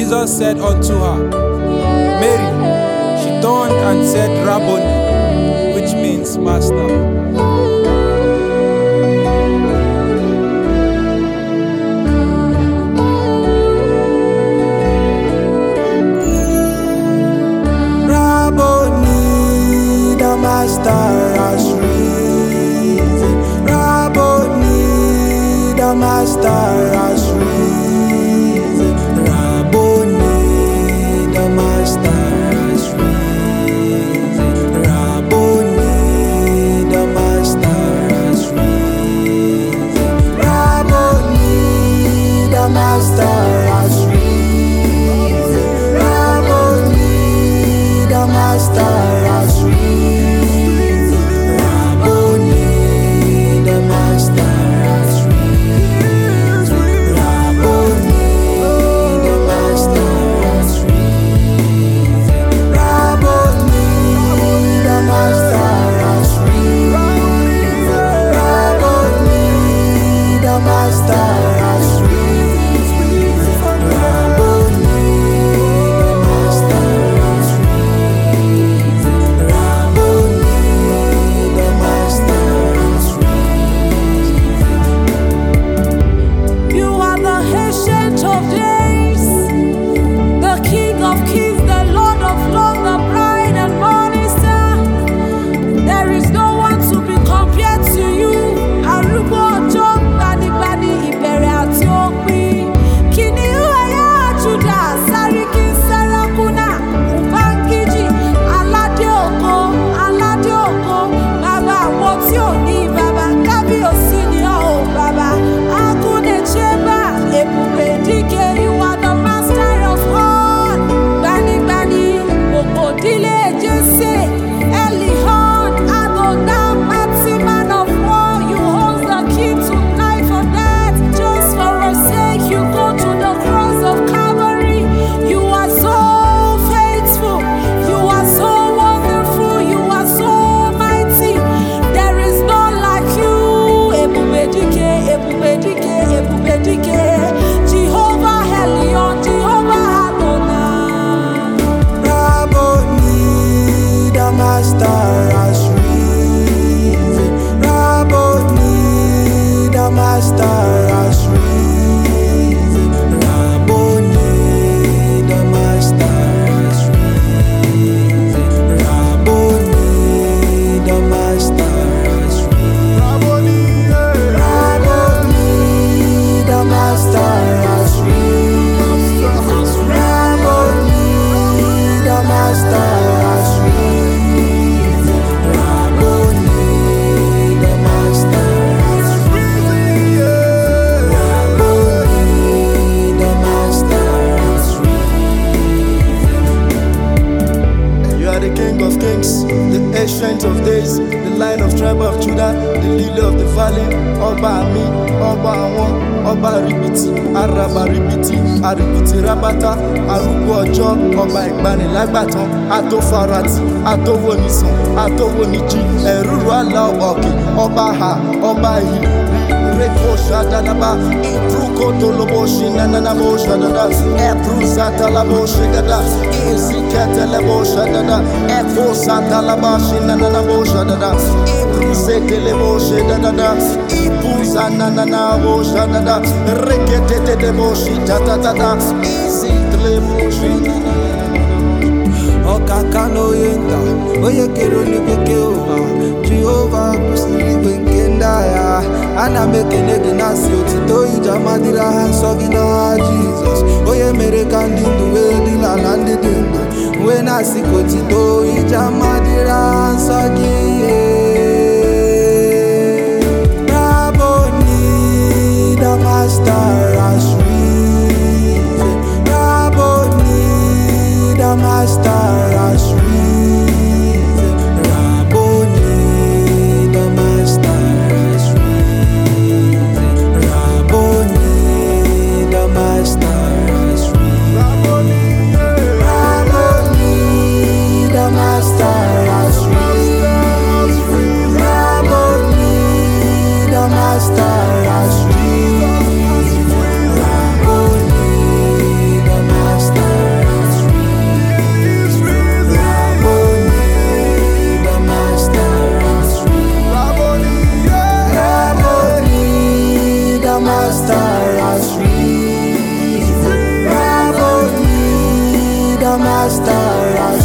Jesus said unto her, Mary. She turned and said, Rabboni, which means master. Master has risen. Rabboni, the Master has risen. Rabboni, the Master has risen. Rabboni, the Master has risen. Rabboni, the Master has risen. Rabboni, the Master has risen. Ancient of days, the Lion of tribe of Judah, the lily of the valley, Ọba mi, Ọba àwọn, Ọba ribiti, Araba ribiti, Aribiti rabata, arúgbó ọjọ́, Ọba ìgbanilágbàtàn, Atófarati, Atówónisàn, Atówónijí, ẹ̀rúrú àlà ọ̀kì, Ọba ha, Ọba yìí. Reko shadalaba, Ipruko tolobo shinanana bo shadada, Epruzata labo shigada, Izikete labo shadada, Efosata laba shinanana bo shadada, Ipruzete lebo shadada, Ipuzanana bo shadada, Rekete lebo shitata, Izikete lebo shidada. Okakano yenda, oye kero ni Keova, Jehovah kusili wengenda ya, ana mekenege nasi otito ijamadira sogina Jesus, oye mere kandindu wedi la landi dindu, we nasi kotito ijamadira sogie. Rabboni, the Master has risen. Rabboni, the Master has risen. Rabboni, the Master has risen. Rabboni, the Master has risen. Rabboni, the Master has risen. Rabboni, the Master has risen. Rabboni, the Master. master has risen. Rabboni, the master has